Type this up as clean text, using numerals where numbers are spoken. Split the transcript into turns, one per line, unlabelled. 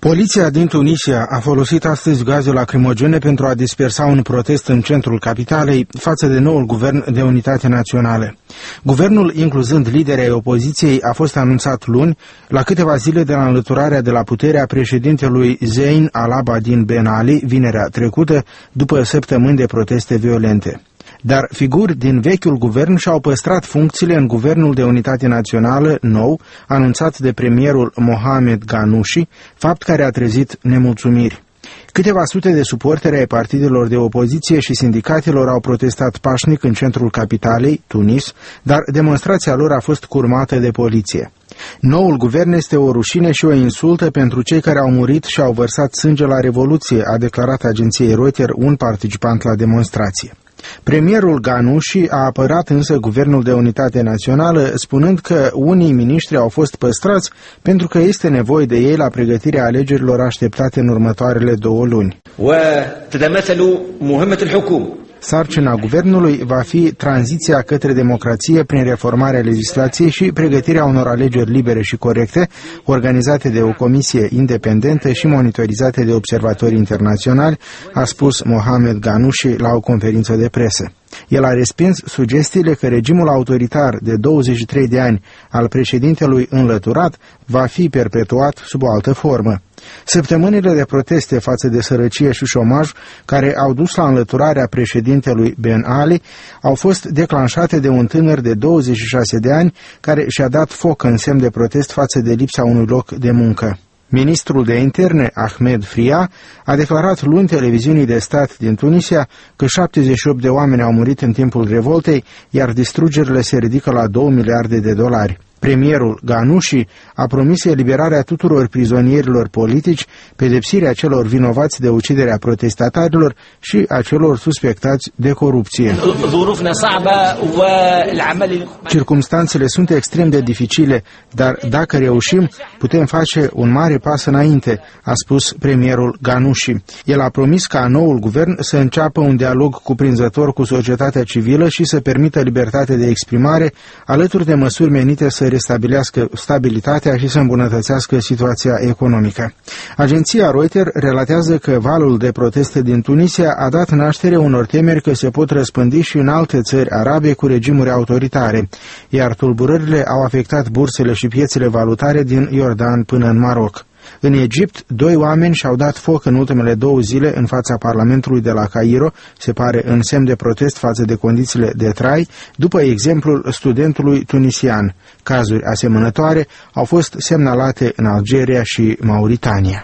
Poliția din Tunisia a folosit astăzi gaze lacrimogene pentru a dispersa un protest în centrul capitalei față de noul guvern de unitate națională. Guvernul, incluzând liderii ai opoziției, a fost anunțat luni, la câteva zile de la înlăturarea de la putere a președintelui Zein al-Abidin Ben Ali, vinerea trecută, după săptămâni de proteste violente. Dar figuri din vechiul guvern și-au păstrat funcțiile în Guvernul de Unitate Națională nou, anunțat de premierul Mohamed Ghannouchi, fapt care a trezit nemulțumiri. Câteva sute de suporteri ai partidelor de opoziție și sindicatelor au protestat pașnic în centrul capitalei, Tunis, dar demonstrația lor a fost curmată de poliție. Noul guvern este o rușine și o insultă pentru cei care au murit și au vărsat sânge la Revoluție, a declarat agenției Reuters un participant la demonstrație. Premierul Ghannouchi a apărat însă Guvernul de Unitate Națională, spunând că unii miniștri au fost păstrați pentru că este nevoie de ei la pregătirea alegerilor așteptate în următoarele 2 luni. Sarcina guvernului va fi tranziția către democrație prin reformarea legislației și pregătirea unor alegeri libere și corecte, organizate de o comisie independentă și monitorizate de observatori internaționali, a spus Mohamed Ghannouchi la o conferință de presă. El a respins sugestiile că regimul autoritar de 23 de ani al președintelui înlăturat va fi perpetuat sub o altă formă. Săptămânile de proteste față de sărăcie și șomaj, care au dus la înlăturarea președintelui Ben Ali, au fost declanșate de un tânăr de 26 de ani care și-a dat foc în semn de protest față de lipsa unui loc de muncă. Ministrul de interne, Ahmed Fria, a declarat luni televiziunii de stat din Tunisia că 78 de oameni au murit în timpul revoltei, iar distrugerile se ridică la $2 miliarde. Premierul Ghannouchi a promis eliberarea tuturor prizonierilor politici, pedepsirea celor vinovați de uciderea protestatarilor și a celor suspectați de corupție. Circumstanțele sunt extrem de dificile, dar dacă reușim, putem face un mare pas înainte, a spus premierul Ghannouchi. El a promis ca noul guvern să înceapă un dialog cuprinzător cu societatea civilă și să permită libertatea de exprimare, alături de măsuri menite să restabilească stabilitatea și să îmbunătățească situația economică. Agenția Reuters relatează că valul de proteste din Tunisia a dat naștere unor temeri că se pot răspândi și în alte țări arabe cu regimuri autoritare, iar tulburările au afectat bursele și piețele valutare din Iordan până în Maroc. În Egipt, 2 oameni și-au dat foc în ultimele 2 zile în fața Parlamentului de la Cairo, se pare în semn de protest față de condițiile de trai, după exemplul studentului tunisian. Cazuri asemănătoare au fost semnalate în Algeria și Mauritania.